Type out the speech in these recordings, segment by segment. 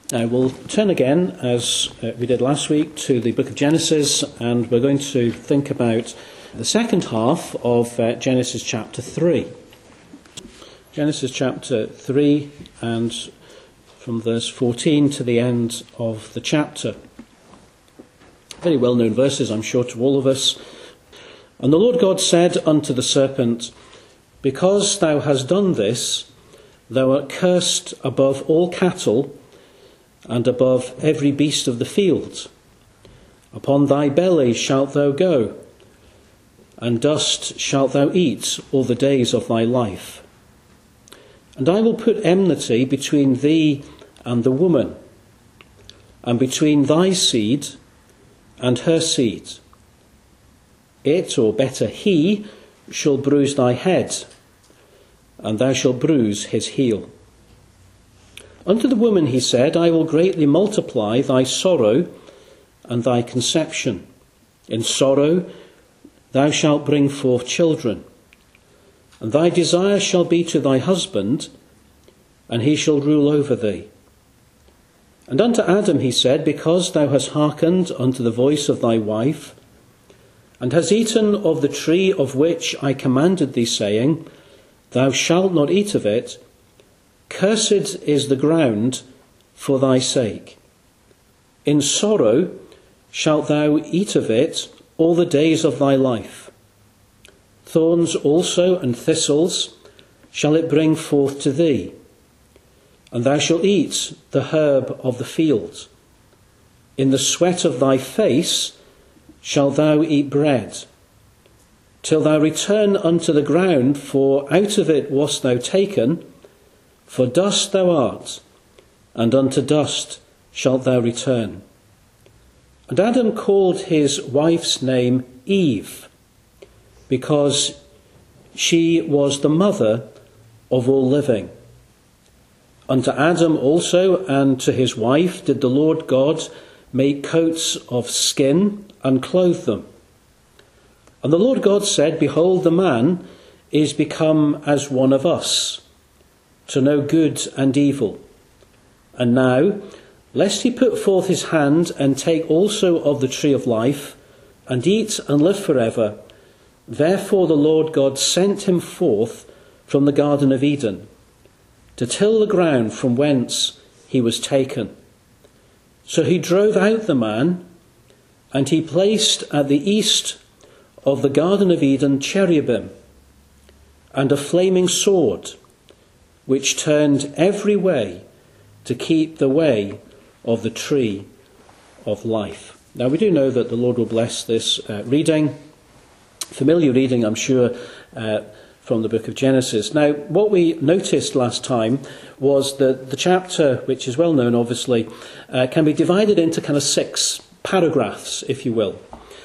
We'll turn again, as we did last week, to the book of Genesis, and we're going to think about the second half of Genesis chapter 3. Genesis chapter 3, and from verse 14 to the end of the chapter. Very well-known verses, I'm sure, to all of us. And the Lord God said unto the serpent, Because thou hast done this, thou art cursed above all cattle, and above every beast of the field. Upon thy belly shalt thou go, and dust shalt thou eat all the days of thy life. And I will put enmity between thee and the woman, and between thy seed and her seed. It, or better, he, shall bruise thy head, and thou shalt bruise his heel. Unto the woman he said, I will greatly multiply thy sorrow and thy conception. In sorrow thou shalt bring forth children, and thy desire shall be to thy husband, and he shall rule over thee. And unto Adam he said, Because thou hast hearkened unto the voice of thy wife, and hast eaten of the tree of which I commanded thee, saying, Thou shalt not eat of it, cursed is the ground for thy sake. In sorrow shalt thou eat of it all the days of thy life. Thorns also and thistles shall it bring forth to thee, and thou shalt eat the herb of the field. In the sweat of thy face shalt thou eat bread, till thou return unto the ground, for out of it wast thou taken. For dust thou art, and unto dust shalt thou return. And Adam called his wife's name Eve, because she was the mother of all living. Unto Adam also and to his wife did the Lord God make coats of skin and clothe them. And the Lord God said, Behold, the man is become as one of us, to know good and evil. And now, lest he put forth his hand and take also of the tree of life, and eat and live forever, therefore the Lord God sent him forth from the Garden of Eden, to till the ground from whence he was taken. So he drove out the man, and he placed at the east of the Garden of Eden cherubim, and a flaming sword, which turned every way to keep the way of the tree of life. Now we do know that the Lord will bless this reading, familiar reading, I'm sure, from the book of Genesis. Now, what we noticed last time was that the chapter, which is well known, obviously, can be divided into kind of 6 paragraphs, if you will.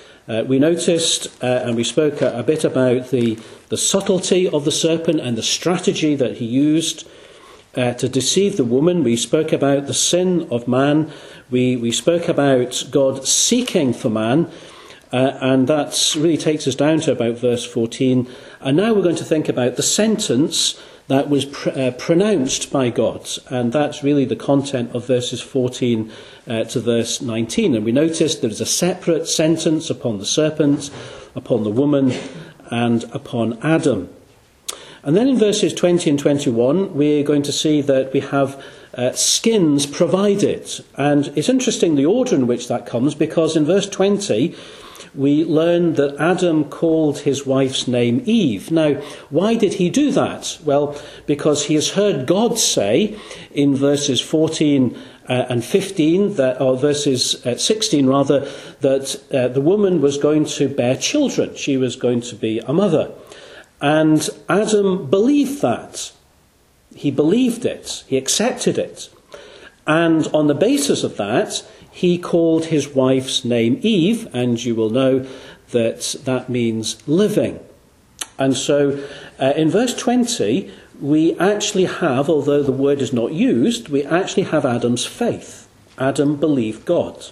We noticed and we spoke a bit about the subtlety of the serpent and the strategy that he used to deceive the woman. We spoke about the sin of man. We spoke about God seeking for man. And that really takes us down to about verse 14. And now we're going to think about the sentence that was pronounced by God. And that's really the content of verses 14 to verse 19. And we noticed there is a separate sentence upon the serpent, upon the woman, and upon Adam. And then in verses 20 and 21, we're going to see that we have skins provided. And it's interesting the order in which that comes, because in verse 20, we learn that Adam called his wife's name Eve. Now, why did he do that? Well, because he has heard God say in verses 14 and 15, or verses 16 rather, that the woman was going to bear children. She was going to be a mother. And Adam believed that. He believed it. He accepted it. And on the basis of that, he called his wife's name Eve, and you will know that that means living. And so in verse 20, we actually have, although the word is not used, we actually have Adam's faith. Adam believed God,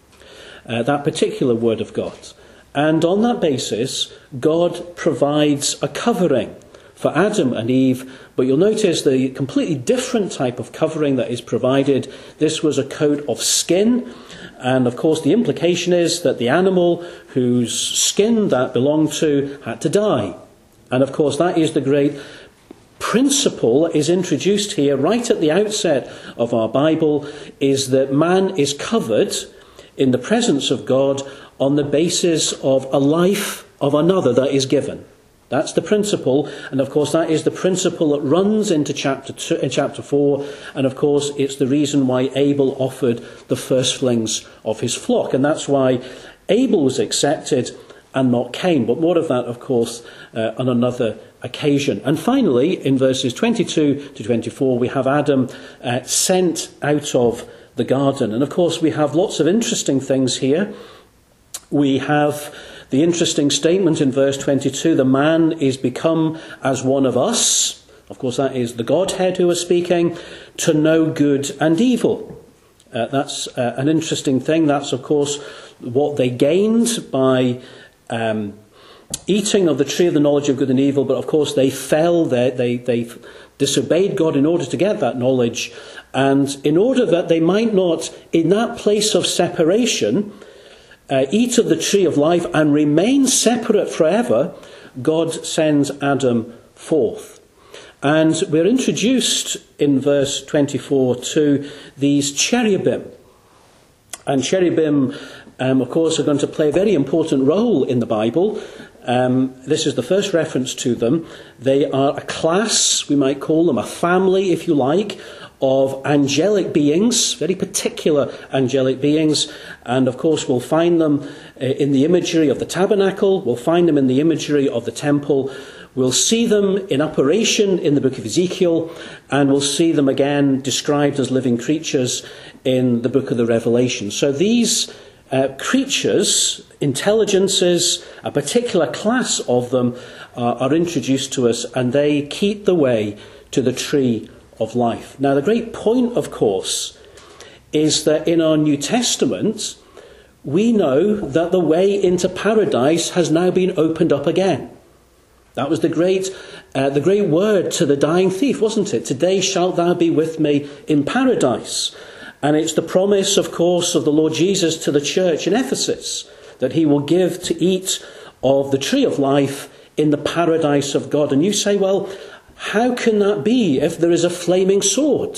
that particular word of God. And on that basis, God provides a covering for Adam and Eve, but you'll notice the completely different type of covering that is provided. This was a coat of skin, and of course the implication is that the animal whose skin that belonged to had to die. And of course that is the great principle that is introduced here right at the outset of our Bible, is that man is covered in the presence of God on the basis of a life of another that is given. That's the principle, and of course that is the principle that runs into chapter 4, and of course it's the reason why Abel offered the firstlings of his flock, and that's why Abel was accepted and not Cain. But more of that, of course, on another occasion. And finally, in verses 22 to 24, we have Adam sent out of the garden. And of course we have lots of interesting things here. We have the interesting statement in verse 22, the man is become as one of us. Of course, that is the Godhead who is speaking, to know good and evil. That's an interesting thing. That's, of course, what they gained by eating of the tree of the knowledge of good and evil. But, of course, they fell. They disobeyed God in order to get that knowledge. And in order that they might not, in that place of separation, eat of the tree of life and remain separate forever, God sends Adam forth. And we're introduced in verse 24 to these cherubim. And cherubim, of course, are going to play a very important role in the Bible. This is the first reference to them. They are a class, we might call them a family, if you like, of angelic beings, very particular angelic beings. And of course we'll find them in the imagery of the tabernacle, we'll find them in the imagery of the temple, we'll see them in operation in the book of Ezekiel, and we'll see them again described as living creatures in the book of the Revelation. So these creatures, intelligences, a particular class of them are introduced to us, and they keep the way to the tree of life. Now, the great point, of course, is that in our New Testament, we know that the way into paradise has now been opened up again. That was the great word to the dying thief, wasn't it? Today shalt thou be with me in paradise. And it's the promise, of course, of the Lord Jesus to the church in Ephesus, that he will give to eat of the tree of life in the paradise of God. And you say, well, how can that be if there is a flaming sword?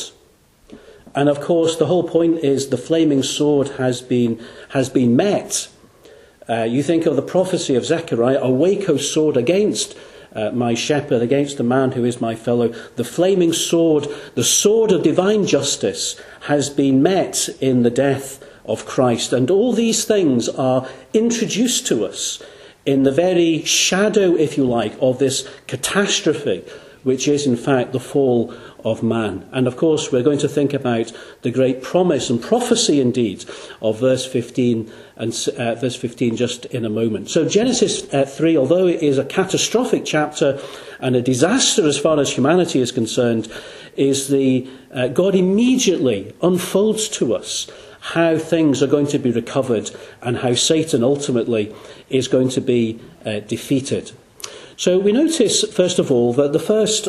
And of course, the whole point is the flaming sword has been met. You think of the prophecy of Zechariah, awake, O sword, against my shepherd, against the man who is my fellow. The flaming sword, the sword of divine justice, has been met in the death of Christ. And all these things are introduced to us in the very shadow, if you like, of this catastrophe, which is in fact the fall of man. And of course we're going to think about the great promise and prophecy indeed of verse 15 and verse 15 just in a moment. So Genesis 3, although it is a catastrophic chapter and a disaster as far as humanity is concerned, is God immediately unfolds to us how things are going to be recovered and how Satan ultimately is going to be defeated. So we notice, first of all, that the first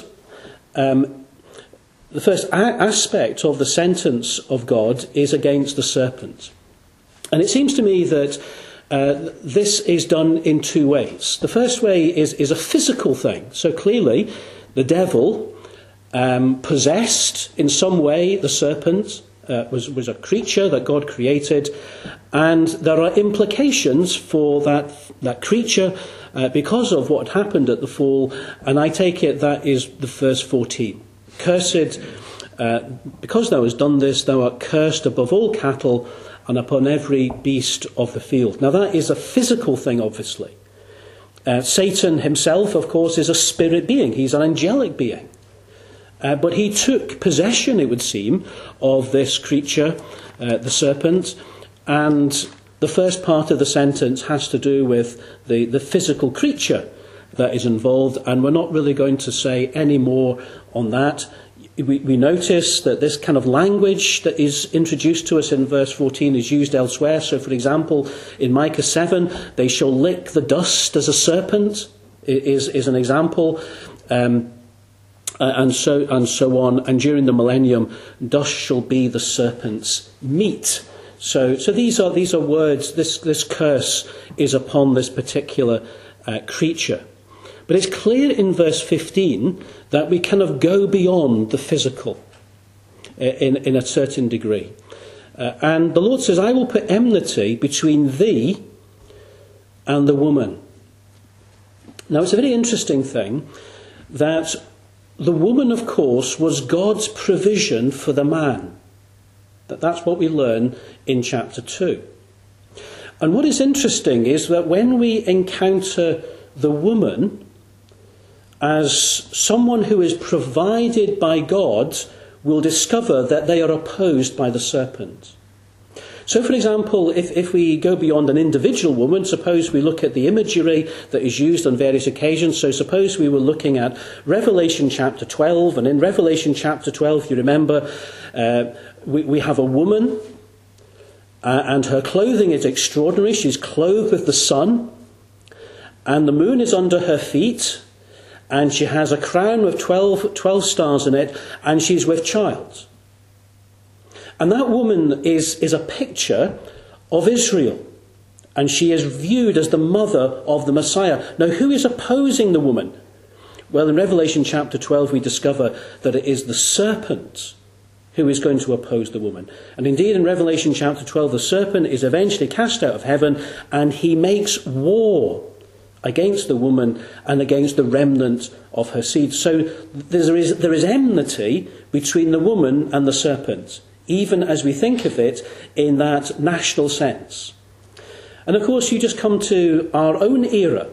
aspect of the sentence of God is against the serpent. And it seems to me that this is done in two ways. The first way is a physical thing. So clearly, the devil possessed in some way the serpent, was a creature that God created, and there are implications for that creature because of what happened at the fall, and I take it that is the verse 14. Cursed, because thou hast done this, thou art cursed above all cattle and upon every beast of the field. Now that is a physical thing, obviously. Satan himself, of course, is a spirit being. He's an angelic being. But he took possession, it would seem, of this creature, the serpent, and the first part of the sentence has to do with the physical creature that is involved, and we're not really going to say any more on that. We notice that this kind of language that is introduced to us in verse 14 is used elsewhere. So, for example, in Micah 7, they shall lick the dust as a serpent, is an example. and so on. And during the millennium, dust shall be the serpent's meat. So these are words. This curse is upon this particular creature. But it's clear in verse 15 that we kind of go beyond the physical in a certain degree. And the Lord says, I will put enmity between thee and the woman. Now, it's a very interesting thing that the woman, of course, was God's provision for the man. That's what we learn in chapter 2. And what is interesting is that when we encounter the woman as someone who is provided by God, we'll discover that they are opposed by the serpent. So, for example, if we go beyond an individual woman, suppose we look at the imagery that is used on various occasions. So suppose we were looking at Revelation chapter 12, and in Revelation chapter 12, you remember, we have a woman, and her clothing is extraordinary. She's clothed with the sun, and the moon is under her feet, and she has a crown with 12 stars in it, and she's with child. And that woman is a picture of Israel. And she is viewed as the mother of the Messiah. Now, who is opposing the woman? Well, in Revelation chapter 12, we discover that it is the serpent who is going to oppose the woman. And indeed, in Revelation chapter 12, the serpent is eventually cast out of heaven, and he makes war against the woman and against the remnant of her seed. So there is enmity between the woman and the serpent, even as we think of it in that national sense. And of course, you just come to our own era,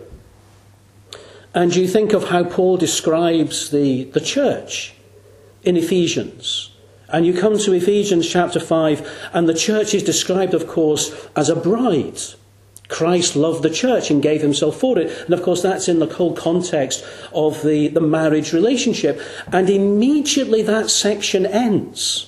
and you think of how Paul describes the church in Ephesians. And you come to Ephesians chapter 5, and the church is described, of course, as a bride. Christ loved the church and gave himself for it. And of course, that's in the whole context of the marriage relationship. And immediately that section ends.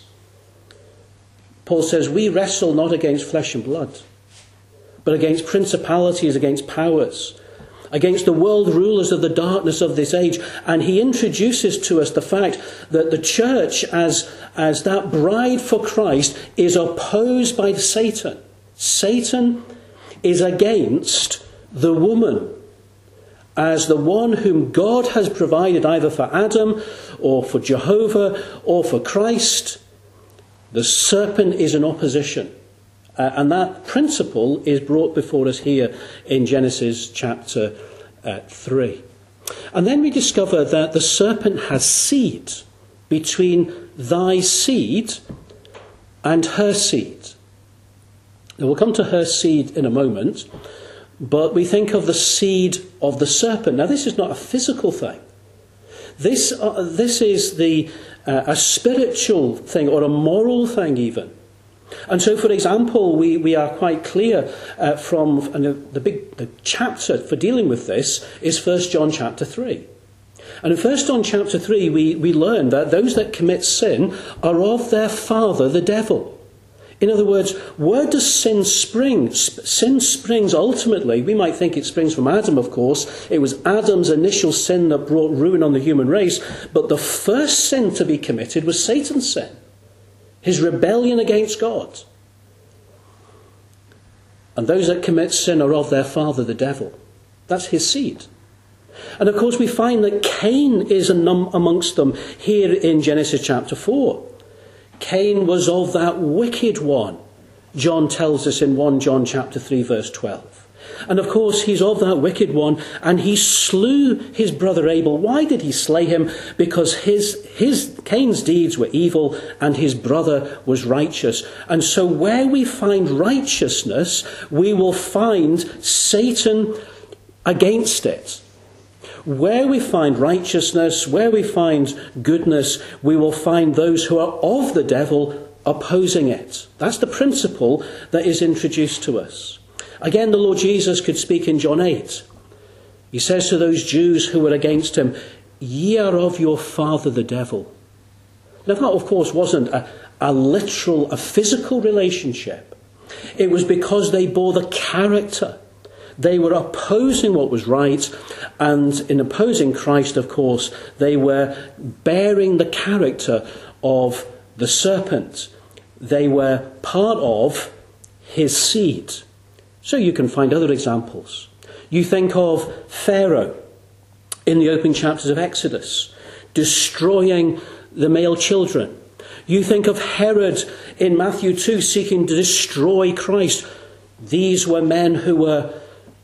Paul says, we wrestle not against flesh and blood, but against principalities, against powers, against the world rulers of the darkness of this age. And he introduces to us the fact that the church, as that bride for Christ, is opposed by Satan. Satan is against the woman as the one whom God has provided either for Adam or for Jehovah or for Christ. The serpent is in opposition. And that principle is brought before us here in Genesis chapter 3. And then we discover that the serpent has seed between thy seed and her seed. Now we'll come to her seed in a moment, but we think of the seed of the serpent. Now this is not a physical thing. This is a spiritual thing, or a moral thing even. And so, for example, we are quite clear from the chapter for dealing with this is 1 John chapter 3. And in 1 John chapter 3, we learn that those that commit sin are of their father, the devil. In other words, where does sin spring? Sin springs ultimately, we might think it springs from Adam, of course. It was Adam's initial sin that brought ruin on the human race. But the first sin to be committed was Satan's sin, his rebellion against God. And those that commit sin are of their father, the devil. That's his seed. And of course we find that Cain is amongst them here in Genesis chapter 4. Cain was of that wicked one, John tells us in 1 John chapter 3 verse 12. And of course he's of that wicked one, and he slew his brother Abel. Why did he slay him? Because Cain's deeds were evil and his brother was righteous. And so where we find righteousness, we will find Satan against it. Where we find righteousness, where we find goodness, we will find those who are of the devil opposing it. That's the principle that is introduced to us. Again, the Lord Jesus could speak in John 8. He says to those Jews who were against him, ye are of your father the devil. Now that, of course, wasn't a physical relationship. It was because they bore the character, They were opposing what was right, and in opposing Christ, of course, they were bearing the character of the serpent. They were part of his seed. So you can find other examples. You think of Pharaoh in the opening chapters of Exodus, destroying the male children. You think of Herod in Matthew 2, seeking to destroy Christ. These were men who were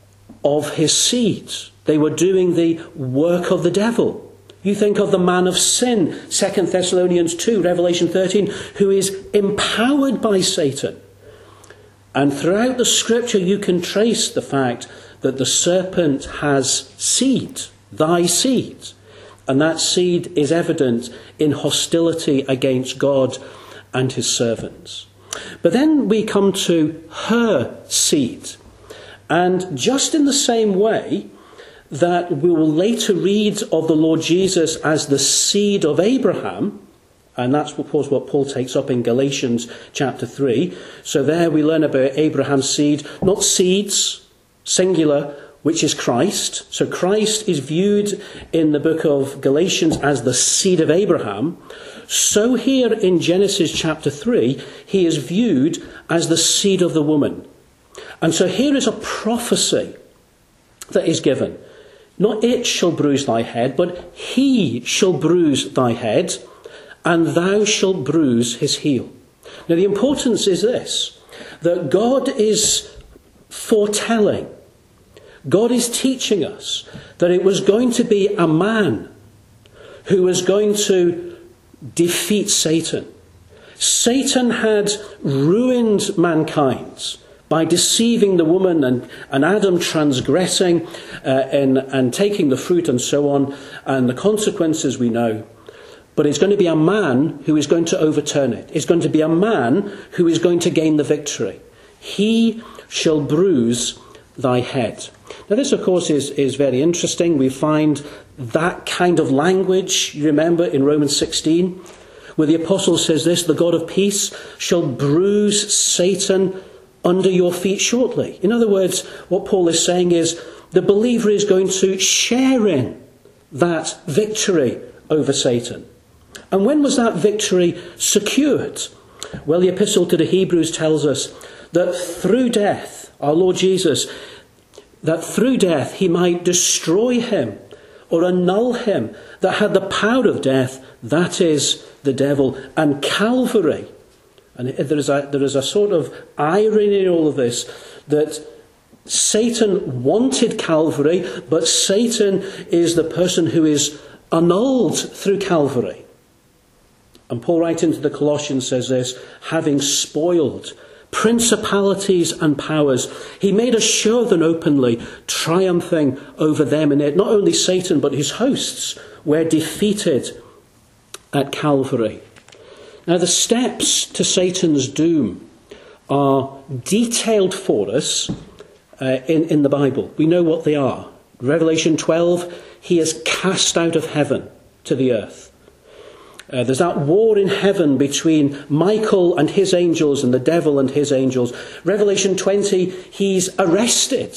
of his seed. They were doing the work of the devil. You think of the man of sin, 2 Thessalonians 2, Revelation 13, who is empowered by Satan. And throughout the scripture you can trace the fact that the serpent has seed, thy seed. And that seed is evident in hostility against God and his servants. But then we come to her seed. And just in the same way that we will later read of the Lord Jesus as the seed of Abraham, and that's of course what Paul takes up in Galatians chapter 3. So there we learn about Abraham's seed, not seeds, singular, which is Christ. So Christ is viewed in the book of Galatians as the seed of Abraham. So here in Genesis chapter 3, he is viewed as the seed of the woman. And so here is a prophecy that is given. Not it shall bruise thy head, but he shall bruise thy head, and thou shalt bruise his heel. Now the importance is this, that God is foretelling, God is teaching us that it was going to be a man who was going to defeat Satan. Satan had ruined mankind by deceiving the woman and Adam transgressing and taking the fruit and so on, and the consequences we know. But it's going to be a man who is going to overturn it. It's going to be a man who is going to gain the victory. He shall bruise thy head. Now this, of course, is very interesting. We find that kind of language, you remember, in Romans 16, where the apostle says this, the God of peace shall bruise Satan under your feet shortly. In other words, what Paul is saying is the believer is going to share in that victory over Satan. And when was that victory secured? Well, the epistle to the Hebrews tells us that through death, our Lord Jesus, that through death he might destroy him or annul him that had the power of death, that is the devil. And Calvary, and there is a sort of irony in all of this, that Satan wanted Calvary, but Satan is the person who is annulled through Calvary. And Paul writing to the Colossians says this, having spoiled principalities and powers, he made a show of them openly, triumphing over them in it. Not only Satan, but his hosts were defeated at Calvary. Now the steps to Satan's doom are detailed for us in the Bible. We know what they are. Revelation 12, he is cast out of heaven to the earth. There's that war in heaven between Michael and his angels and the devil and his angels. Revelation 20, he's arrested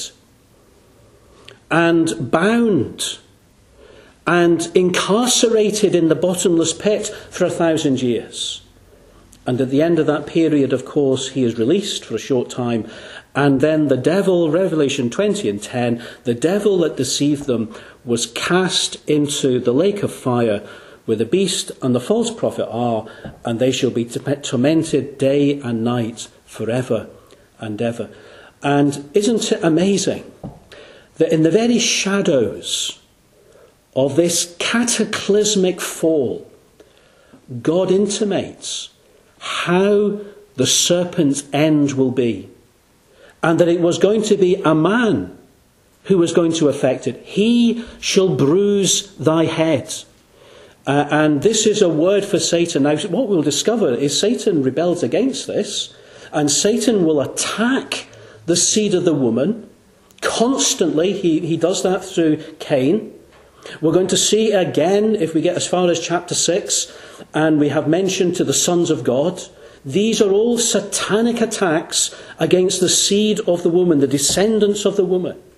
and bound and incarcerated in the bottomless pit for 1,000 years. And at the end of that period, of course, he is released for a short time. And then the devil, Revelation 20 and 10, the devil that deceived them was cast into the lake of fire where the beast and the false prophet are, and they shall be tormented day and night forever and ever. And isn't it amazing that in the very shadows of this cataclysmic fall, God intimates how the serpent's end will be, and that it was going to be a man who was going to affect it. He shall bruise thy head. And this is a word for Satan. Now, what we'll discover is Satan rebels against this, and Satan will attack the seed of the woman constantly. He does that through Cain. We're going to see again, if we get as far as chapter 6, and we have mentioned to the sons of God, these are all satanic attacks against the seed of the woman, the descendants of the woman.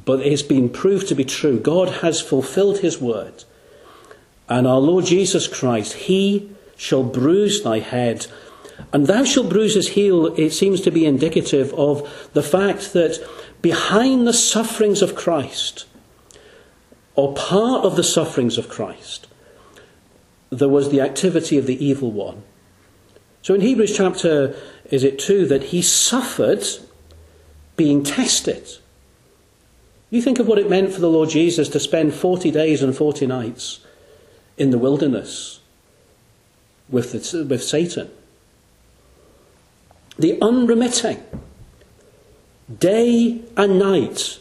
but it's been proved to be true. God has fulfilled his word. And our Lord Jesus Christ, he shall bruise thy head, and thou shalt bruise his heel, it seems to be indicative of the fact that behind the sufferings of Christ, or part of the sufferings of Christ, there was the activity of the evil one. So in Hebrews chapter, 2, that he suffered being tested. You think of what it meant for the Lord Jesus to spend 40 days and 40 nights in the wilderness with Satan. The unremitting, day and night,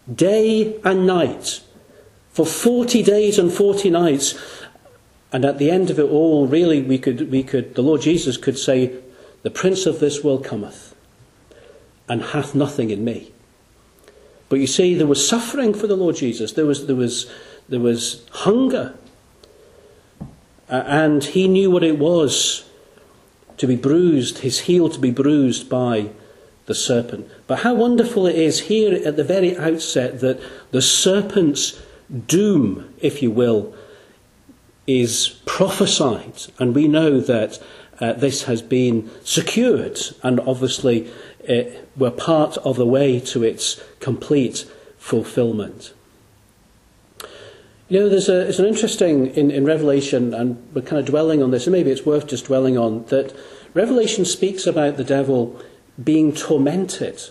for 40 days and 40 nights. And at the end of it all, really, the Lord Jesus could say, the prince of this world cometh, and hath nothing in me. But you see, there was suffering for the Lord Jesus. There was hunger. And he knew what it was to be bruised, his heel to be bruised by the serpent. But how wonderful it is here at the very outset that the serpent's doom, if you will, is prophesied. And we know that this has been secured, and obviously we're part of the way to its complete fulfillment. You know, there's an interesting, in Revelation, and we're kind of dwelling on this, and maybe it's worth just dwelling on, that Revelation speaks about the devil being tormented.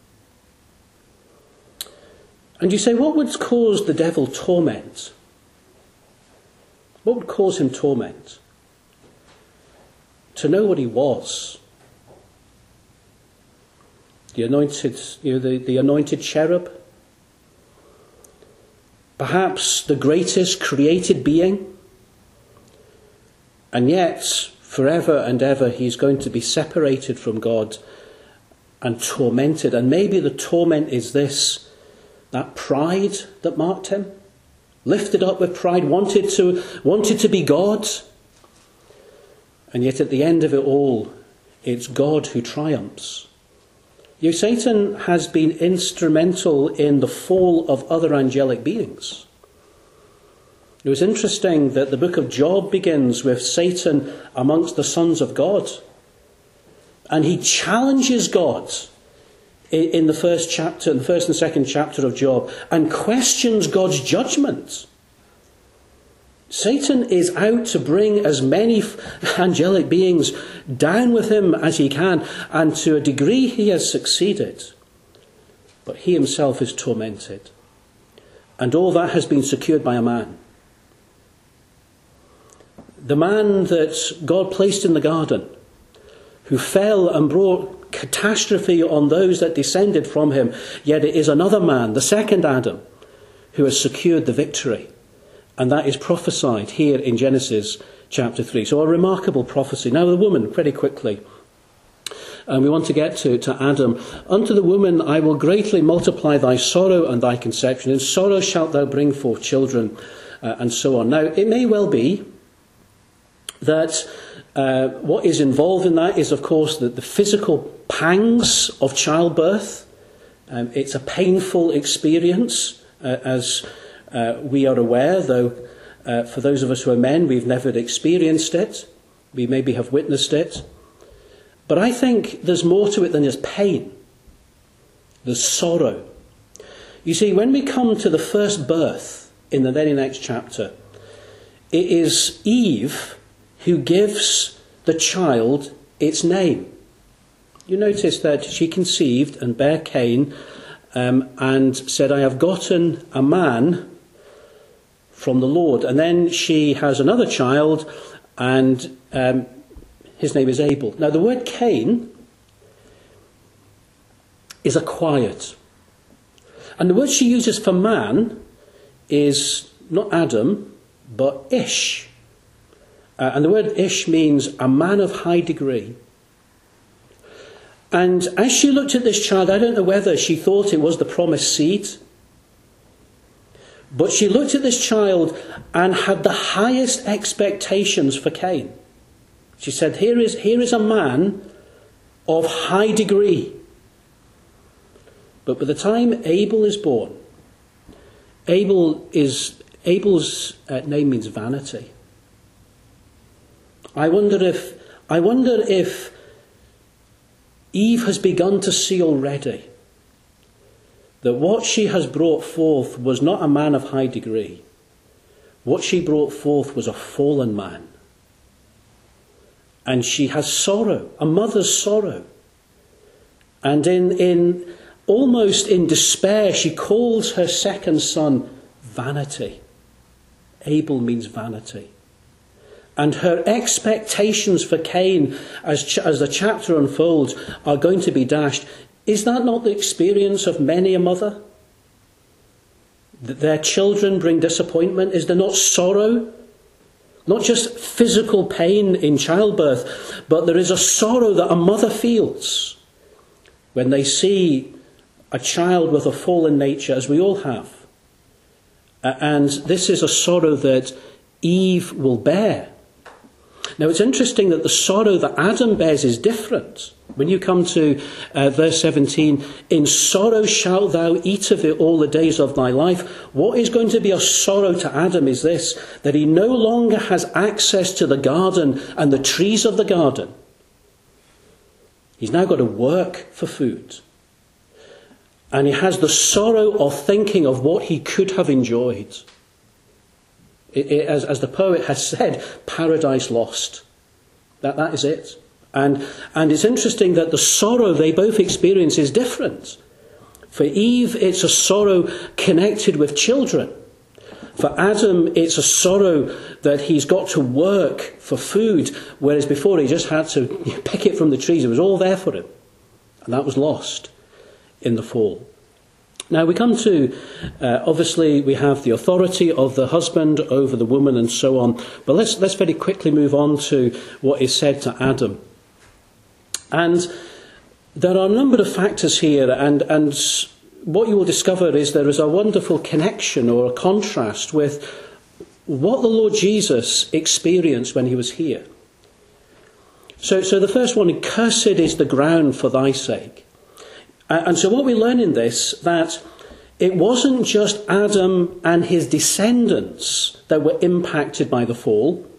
And you say, what would cause the devil torment? What would cause him torment? To know what he was. The anointed, the anointed cherub. Perhaps the greatest created being. And yet, forever and ever, he's going to be separated from God and tormented. And maybe the torment is this, that pride that marked him. Lifted up with pride, wanted to be God. And yet at the end of it all, it's God who triumphs. Satan has been instrumental in the fall of other angelic beings. It was interesting that the book of Job begins with Satan amongst the sons of God. And he challenges God in the first chapter, in the first and second chapter of Job, and questions God's judgment. Satan is out to bring as many angelic beings down with him as he can, and to a degree he has succeeded. But he himself is tormented. And all that has been secured by a man. The man that God placed in the garden, who fell and brought catastrophe on those that descended from him, yet it is another man, the second Adam, who has secured the victory. And that is prophesied here in Genesis chapter 3. So a remarkable prophecy. Now the woman, pretty quickly. And we want to get to Adam. Unto the woman I will greatly multiply thy sorrow and thy conception. In sorrow shalt thou bring forth children, and so on. Now it may well be that what is involved in that is, of course, the physical pangs of childbirth. It's a painful experience, as we are aware, though for those of us who are men, we've never experienced it. We maybe have witnessed it. But I think there's more to it than just pain. There's sorrow. You see, when we come to the first birth in the very next chapter, it is Eve who gives the child its name. You notice that she conceived and bare Cain, and said, I have gotten a man from the Lord. And then she has another child, and his name is Abel. Now the word Cain is acquired. And the word she uses for man is not Adam, but Ish. And the word Ish means a man of high degree. And as she looked at this child, I don't know whether she thought it was the promised seed, but she looked at this child and had the highest expectations for Cain. She said, here is a man of high degree. But by the time Abel is born, Abel's name means vanity. I wonder if Eve has begun to see already that what she has brought forth was not a man of high degree. What she brought forth was a fallen man. And she has sorrow, a mother's sorrow. And in almost in despair, she calls her second son vanity. Abel means vanity. And her expectations for Cain, as the chapter unfolds, are going to be dashed. Is that not the experience of many a mother? That their children bring disappointment? Is there not sorrow? Not just physical pain in childbirth, but there is a sorrow that a mother feels when they see a child with a fallen nature, as we all have. And this is a sorrow that Eve will bear. Now, it's interesting that the sorrow that Adam bears is different. When you come to verse 17, in sorrow shalt thou eat of it all the days of thy life. What is going to be a sorrow to Adam is this, that he no longer has access to the garden and the trees of the garden. He's now got to work for food. And he has the sorrow of thinking of what he could have enjoyed. As the poet has said, paradise lost. That is it. And it's interesting that the sorrow they both experience is different. For Eve, it's a sorrow connected with children. For Adam, it's a sorrow that he's got to work for food, whereas before he just had to pick it from the trees. It was all there for him. And that was lost in the fall. Now we come to, obviously we have the authority of the husband over the woman and so on. But let's very quickly move on to what is said to Adam. And there are a number of factors here, and what you will discover is there is a wonderful connection or a contrast with what the Lord Jesus experienced when he was here. So the first one, cursed is the ground for thy sake. And so what we learn in this, that it wasn't just Adam and his descendants that were impacted by the fall.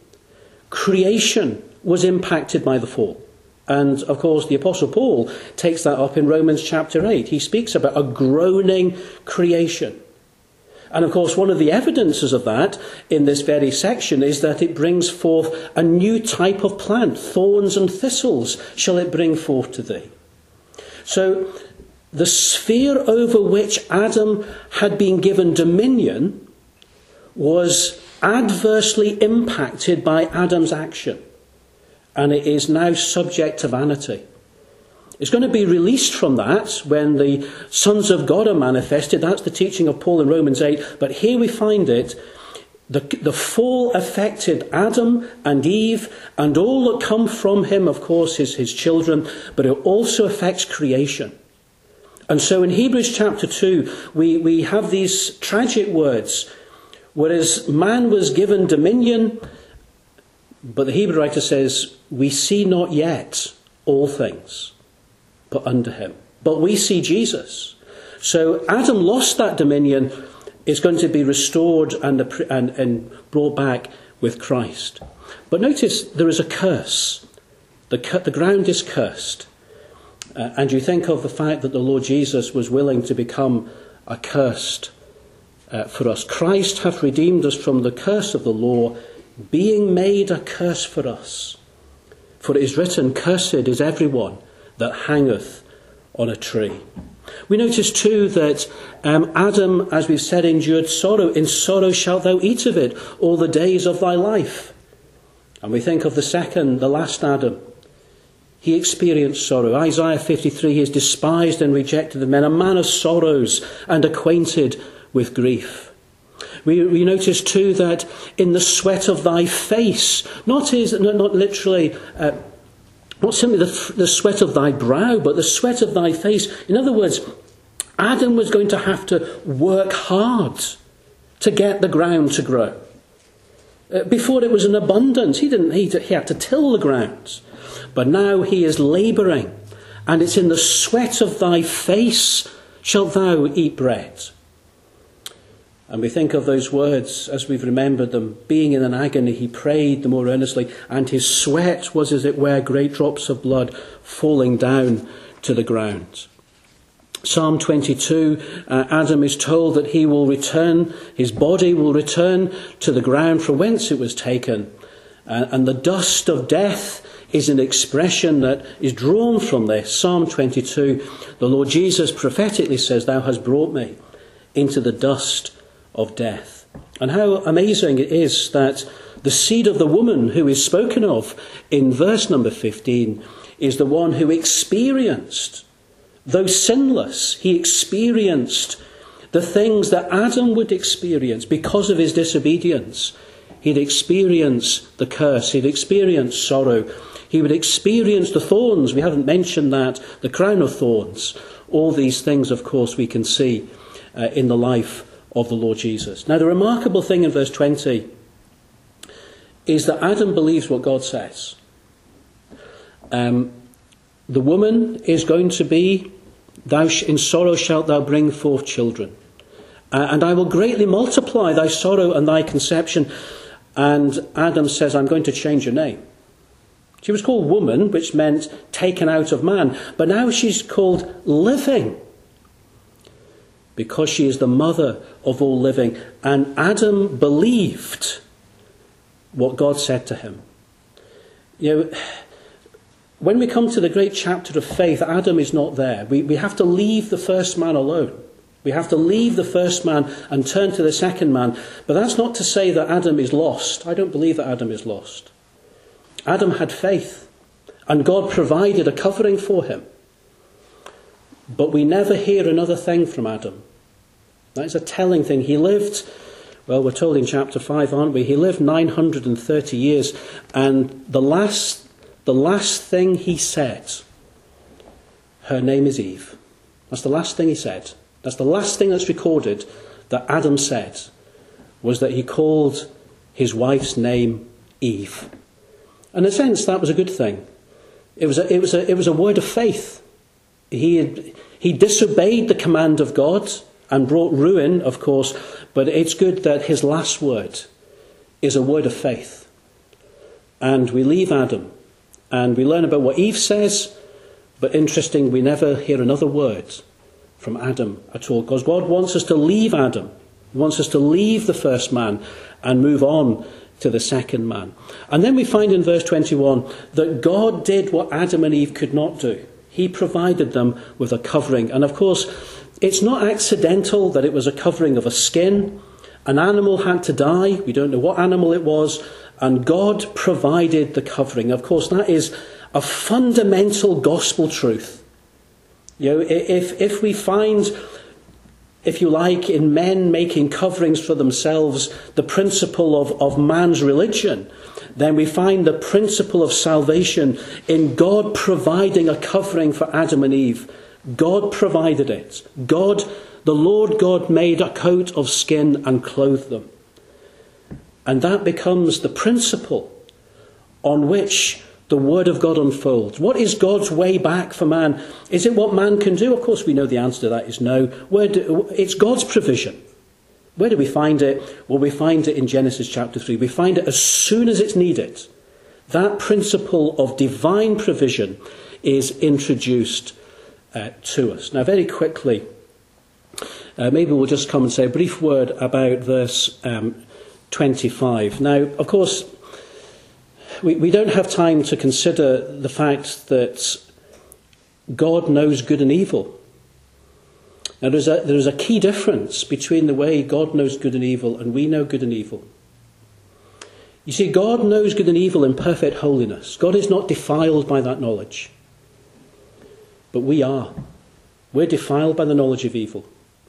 Creation was impacted by the fall. And, of course, the Apostle Paul takes that up in Romans chapter 8. He speaks about a groaning creation. And, of course, one of the evidences of that in this very section is that it brings forth a new type of plant. Thorns and thistles shall it bring forth to thee. So the sphere over which Adam had been given dominion was adversely impacted by Adam's action. And it is now subject to vanity. It's going to be released from that when the sons of God are manifested. That's the teaching of Paul in Romans 8. But here we find it. The fall affected Adam and Eve and all that come from him, of course, his children. But it also affects creation. And so in Hebrews chapter 2, we have these tragic words. Whereas man was given dominion, but the Hebrew writer says, we see not yet all things, but under him. But we see Jesus. So Adam lost that dominion. It's going to be restored and brought back with Christ. But notice there is a curse. The ground is cursed. And you think of the fact that the Lord Jesus was willing to become accursed for us. Christ hath redeemed us from the curse of the law, being made a curse for us. For it is written, cursed is everyone that hangeth on a tree. We notice too that Adam, as we've said, endured sorrow. In sorrow shalt thou eat of it all the days of thy life. And we think of the last Adam. He experienced sorrow. Isaiah 53, he is despised and rejected of men, a man of sorrows and acquainted with grief. We notice too that in the sweat of thy face, not literally, not simply the sweat of thy brow, but the sweat of thy face. In other words, Adam was going to have to work hard to get the ground to grow. Before it was an abundance. He had to till the ground. But now he is labouring, and it's in the sweat of thy face shalt thou eat bread. And we think of those words as we've remembered them. Being in an agony, he prayed the more earnestly, and his sweat was, as it were, great drops of blood falling down to the ground. Psalm 22, Adam is told that he will return, his body will return to the ground from whence it was taken. And the dust of death is an expression that is drawn from this. Psalm 22, the Lord Jesus prophetically says, "Thou hast brought me into the dust of death." And how amazing it is that the seed of the woman who is spoken of in verse number 15 is the one who experienced, though sinless, he experienced the things that Adam would experience because of his disobedience. He'd experience the curse, he'd experience sorrow, he would experience the thorns, we haven't mentioned that, the crown of thorns. All these things, of course, we can see in the life of the Lord Jesus. Now, the remarkable thing in verse 20 is that Adam believes what God says. The woman is going to be, in sorrow shalt thou bring forth children. And I will greatly multiply thy sorrow and thy conception. And Adam says, I'm going to change your name. She was called woman, which meant taken out of man. But now she's called living, because she is the mother of all living. And Adam believed what God said to him. You know, when we come to the great chapter of faith, Adam is not there. We have to leave the first man alone. We have to leave the first man and turn to the second man. But that's not to say that Adam is lost. I don't believe that Adam is lost. Adam had faith, and God provided a covering for him. But we never hear another thing from Adam. That is a telling thing. He lived, well, we're told in chapter 5, aren't we? He lived 930 years, and the last thing he said, her name is Eve. That's the last thing he said. That's the last thing that's recorded that Adam said, was that he called his wife's name Eve. And in a sense, that was a good thing. It was a word of faith. He disobeyed the command of God and brought ruin, of course, but it's good that his last word is a word of faith. And we leave Adam, and we learn about what Eve says, but interesting, we never hear another word from Adam at all, because God wants us to leave Adam. He wants us to leave the first man and move on to the second man. And then we find in verse 21 that God did what Adam and Eve could not do. He provided them with a covering. And of course, it's not accidental that it was a covering of a skin. An animal had to die. We don't know what animal it was. And God provided the covering. Of course, that is a fundamental gospel truth. You know, if we find, if you like, in men making coverings for themselves the principle of man's religion, then we find the principle of salvation in God providing a covering for Adam and Eve. God provided it. God, the Lord God, made a coat of skin and clothed them. And that becomes the principle on which the Word of God unfolds. What is God's way back for man? Is it what man can do? Of course, we know the answer to that is no. It's God's provision. Where do we find it? Well, we find it in Genesis chapter 3. We find it as soon as it's needed. That principle of divine provision is introduced to us. Now, very quickly, maybe we'll just come and say a brief word about verse 25. Now, of course, we don't have time to consider the fact that God knows good and evil. Now, there's a key difference between the way God knows good and evil and we know good and evil. You see, God knows good and evil in perfect holiness. God is not defiled by that knowledge. But we are. We're defiled by the knowledge of evil.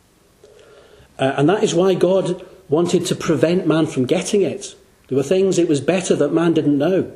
And that is why God wanted to prevent man from getting it. There were things it was better that man didn't know.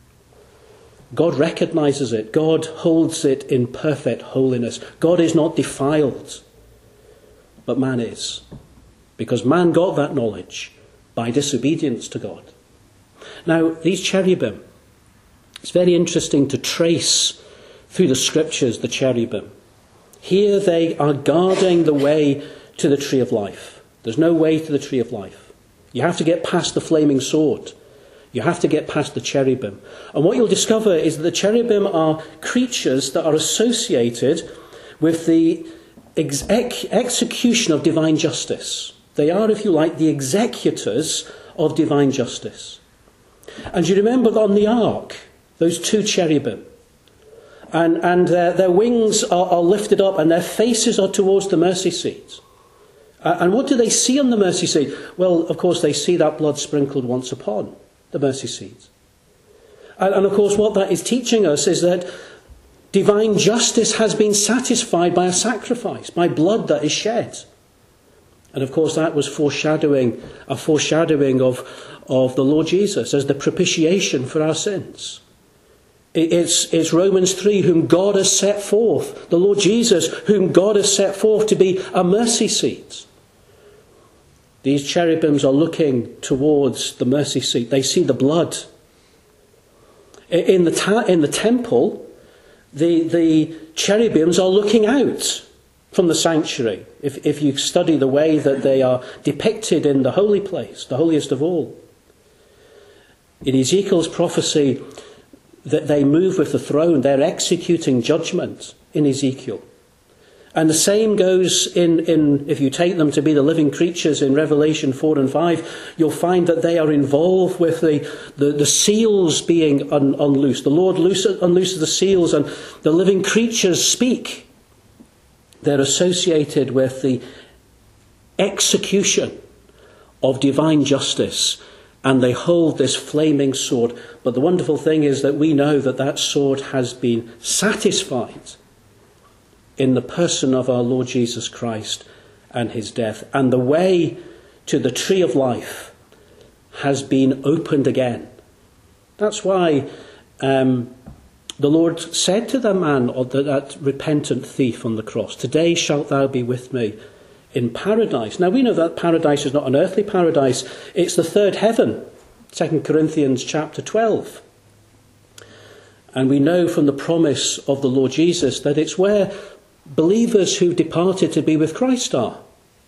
God recognizes it. God holds it in perfect holiness. God is not defiled, but man is. Because man got that knowledge by disobedience to God. Now, these cherubim, it's very interesting to trace through the scriptures the cherubim. Here they are guarding the way to the tree of life. There's no way to the tree of life. You have to get past the flaming sword. You have to get past the cherubim. And what you'll discover is that the cherubim are creatures that are associated with the execution of divine justice. They are, if you like, the executors of divine justice. And you remember on the ark, those two cherubim, and their wings are lifted up and their faces are towards the mercy seat. And what do they see on the mercy seat? Well, of course, they see that blood sprinkled once upon the mercy seat. And of course, what that is teaching us is that divine justice has been satisfied by a sacrifice, by blood that is shed. And of course, that was a foreshadowing of the Lord Jesus as the propitiation for our sins. It's Romans 3, whom God has set forth, the Lord Jesus, whom God has set forth to be a mercy seat. These cherubims are looking towards the mercy seat. They see the blood. In the temple, the cherubims are looking out from the sanctuary. If you study the way that they are depicted in the holy place, the holiest of all. In Ezekiel's prophecy, that they move with the throne, they're executing judgment in Ezekiel. And the same goes in if you take them to be the living creatures in Revelation 4 and 5, you'll find that they are involved with the seals being unloosed. The Lord unlooses the seals and the living creatures speak. They're associated with the execution of divine justice, and they hold this flaming sword. But the wonderful thing is that we know that that sword has been satisfied in the person of our Lord Jesus Christ and his death. And the way to the tree of life has been opened again. That's why the Lord said to the man, that repentant thief on the cross, "Today shalt thou be with me in paradise." Now we know that paradise is not an earthly paradise. It's the third heaven, 2 Corinthians chapter 12. And we know from the promise of the Lord Jesus that it's where believers who've departed to be with Christ are.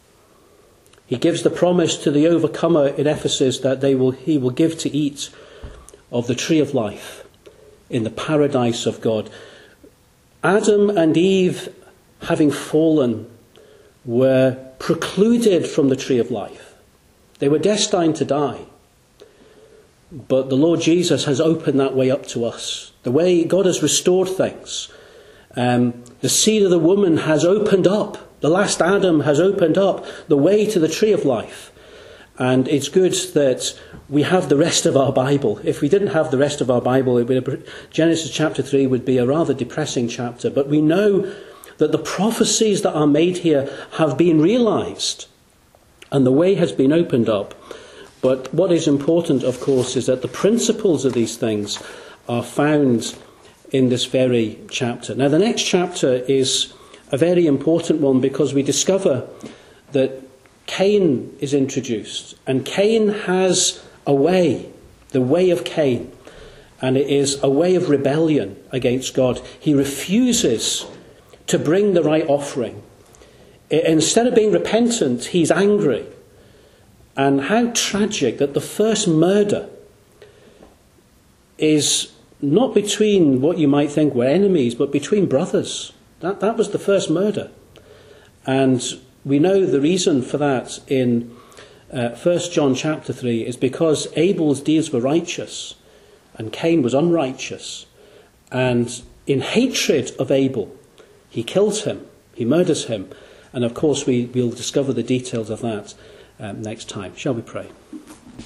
He gives the promise to the overcomer in Ephesus that he will give to eat of the tree of life in the paradise of God. Adam and Eve, having fallen, were precluded from the tree of life. They were destined to die. But the Lord Jesus has opened that way up to us. The way God has restored things. The seed of the woman has opened up. The last Adam has opened up the way to the tree of life. And it's good that we have the rest of our Bible. If we didn't have the rest of our Bible, Genesis chapter 3 would be a rather depressing chapter. But we know that the prophecies that are made here have been realized. And the way has been opened up. But what is important, of course, is that the principles of these things are found in this very chapter. Now, the next chapter is a very important one because we discover that Cain is introduced. And Cain has a way, the way of Cain. And it is a way of rebellion against God. He refuses to bring the right offering. Instead of being repentant, he's angry. And how tragic that the first murder is not between what you might think were enemies, but between brothers. That was the first murder. And we know the reason for that in 1 John chapter 3 is because Abel's deeds were righteous and Cain was unrighteous. And in hatred of Abel, he kills him, he murders him. And of course we'll discover the details of that next time. Shall we pray?